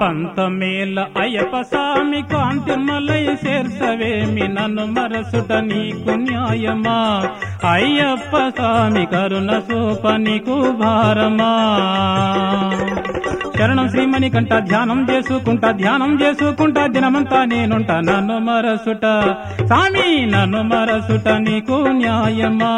పంతమేల అయ్యప్ప స్వామి కాంతిమలై చేర్చవేమి నన్ను మరసుట నీకు న్యాయమా అయ్యప్ప స్వామి కరుణ సూప నీకు భారమా శరణం శ్రీమణి కంట ధ్యానం చేసుకుంటా దినమంతా నేనుంటా నన్ను మరసుట స్వామి నన్ను మరసుట నీకు న్యాయమా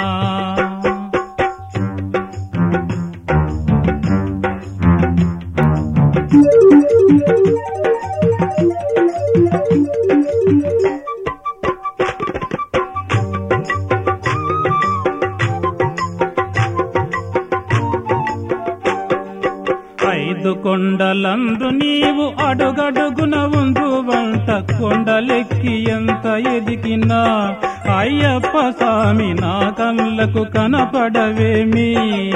ఐదు కొండలందు నీవు అడుగడుగున ఉందు వంట కొండలెక్కి ఎంత ఎదిగినా అయ్యప్ప స్వామి నా కళ్ళకు కనపడవేమి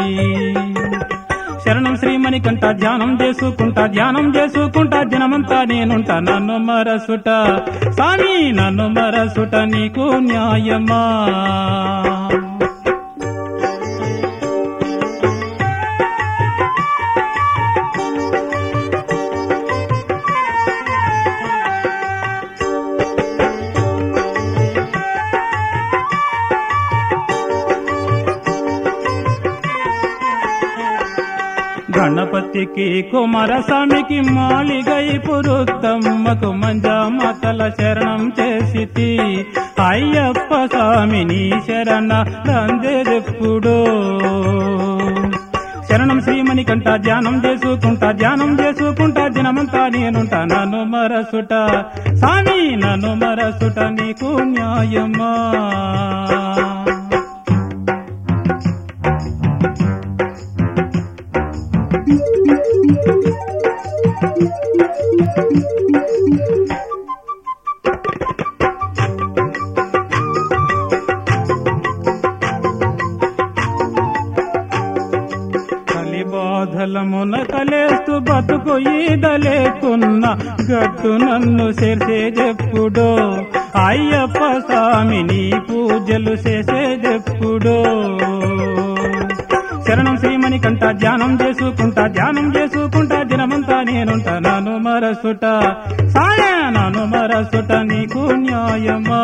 శరణం శ్రీమణి కంట ధ్యానం చేసుకుంటా దినమంతా నేనుంటా నన్ను మరసుట స్వామి నన్ను మరసుట నీకు న్యాయమా గణపతికి కుమారస్వామికి మాలిగై పురుత్తమ్మకు మంజామాతల శరణం చేసితి అయ్యప్ప స్వామి నీ శరణ రందేదెప్పుడు శరణం శ్రీమణి కంట ధ్యానం చేసుకుంటా దినమంతా నేనుంటా నన్ను మరసుట స్వామి నన్ను మరసుట నీకు న్యాయమా బాధలమున కలేస్తూ బతుకు ఈదలేకున్న గట్టు నన్ను చేసేదెప్పుడో అయ్యప్ప స్వామి నీ పూజలు చేసేదెప్పుడో శరణం శ్రీమణి కంట ధ్యానం చేసుకుంటా దినమంతా నేనుంటా నన్ను మరసుట సాయ నన్ను మరసుట నీకు న్యాయమా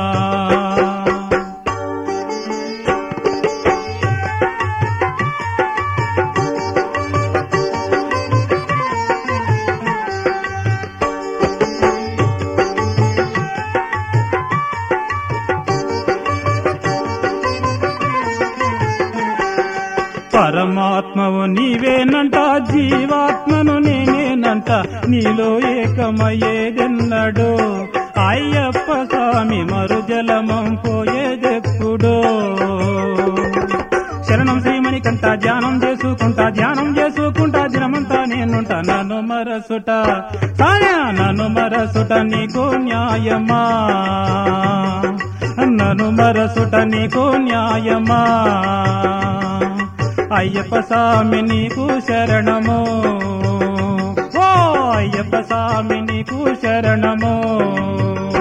పరమాత్మవు నీవేనంట జీవాత్మను నేనేనంట నీలో ఏకమయ్యేదెన్నడో అయ్యప్ప స్వామి మరు జలమం పోయేదెప్పుడో శరణం శ్రీమణి కంట ధ్యానం చేసుకుంటా దినమంతా నేనుంటా నన్ను మరసుట సాయ నన్ను మరసుట నీకు న్యాయమా నన్ను మరసుట నీకు న్యాయమా అయ్యప్ప స్వామి నీకు శరణము ఓ అయ్యప్ప స్వామి నీకు శరణము